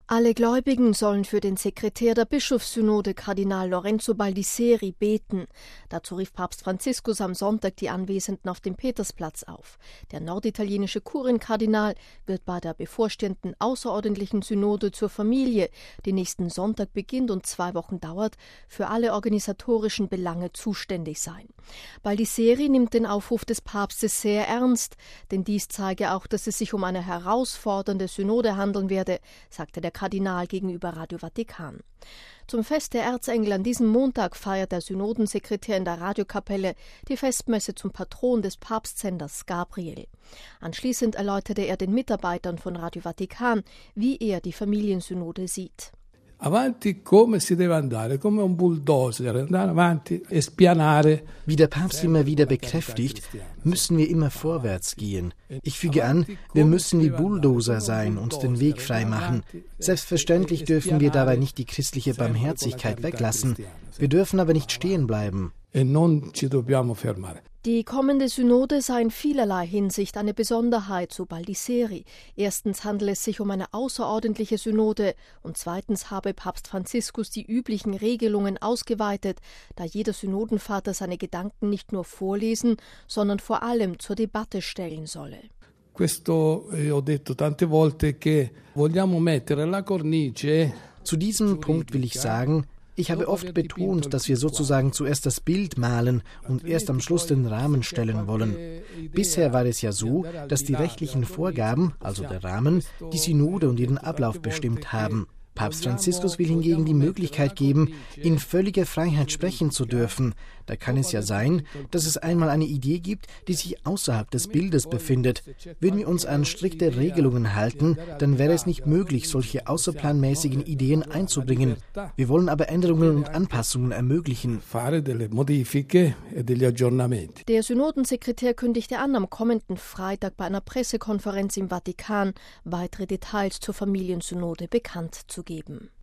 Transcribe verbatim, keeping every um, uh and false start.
Alle Gläubigen sollen für den Sekretär der Bischofssynode, Kardinal Lorenzo Baldisseri, beten. Dazu rief Papst Franziskus am Sonntag die Anwesenden auf dem Petersplatz auf. Der norditalienische Kurienkardinal wird bei der bevorstehenden außerordentlichen Synode zur Familie, die nächsten Sonntag beginnt und zwei Wochen dauert, für alle organisatorischen Belange zuständig sein. Baldisseri nimmt den Aufruf des Papstes sehr ernst, denn dies zeige auch, dass es sich um eine herausfordernde Synode handeln werde, sagte der Kardinal gegenüber Radio Vatikan. Zum Fest der Erzengel an diesem Montag feiert der Synodensekretär in der Radiokapelle die Festmesse zum Patron des Papstsenders Gabriel. Anschließend erläuterte er den Mitarbeitern von Radio Vatikan, wie er die Familiensynode sieht. Avanti come si deve andare, come un bulldozer, andare avanti e spianare. Wie der Papst immer wieder bekräftigt, müssen wir immer vorwärts gehen. Ich füge an, wir müssen wie Bulldozer sein und den Weg frei machen. Selbstverständlich dürfen wir dabei nicht die christliche Barmherzigkeit weglassen. Wir dürfen aber nicht stehen bleiben. E non ci dobbiamo fermare. Die kommende Synode sei in vielerlei Hinsicht eine Besonderheit, so Baldisseri. Erstens handele es sich um eine außerordentliche Synode und zweitens habe Papst Franziskus die üblichen Regelungen ausgeweitet, da jeder Synodenvater seine Gedanken nicht nur vorlesen, sondern vor allem zur Debatte stellen solle. Questo eh, ho detto tante volte che vogliamo mettere la cornice. Zu diesem Punkt will ich sagen, ich habe oft betont, dass wir sozusagen zuerst das Bild malen und erst am Schluss den Rahmen stellen wollen. Bisher war es ja so, dass die rechtlichen Vorgaben, also der Rahmen, die Synode und ihren Ablauf bestimmt haben. Papst Franziskus will hingegen die Möglichkeit geben, in völliger Freiheit sprechen zu dürfen. Da kann es ja sein, dass es einmal eine Idee gibt, die sich außerhalb des Bildes befindet. Würden wir uns an strikte Regelungen halten, dann wäre es nicht möglich, solche außerplanmäßigen Ideen einzubringen. Wir wollen aber Änderungen und Anpassungen ermöglichen. Der Synodensekretär kündigte an, am kommenden Freitag bei einer Pressekonferenz im Vatikan weitere Details zur Familiensynode bekannt zu geben.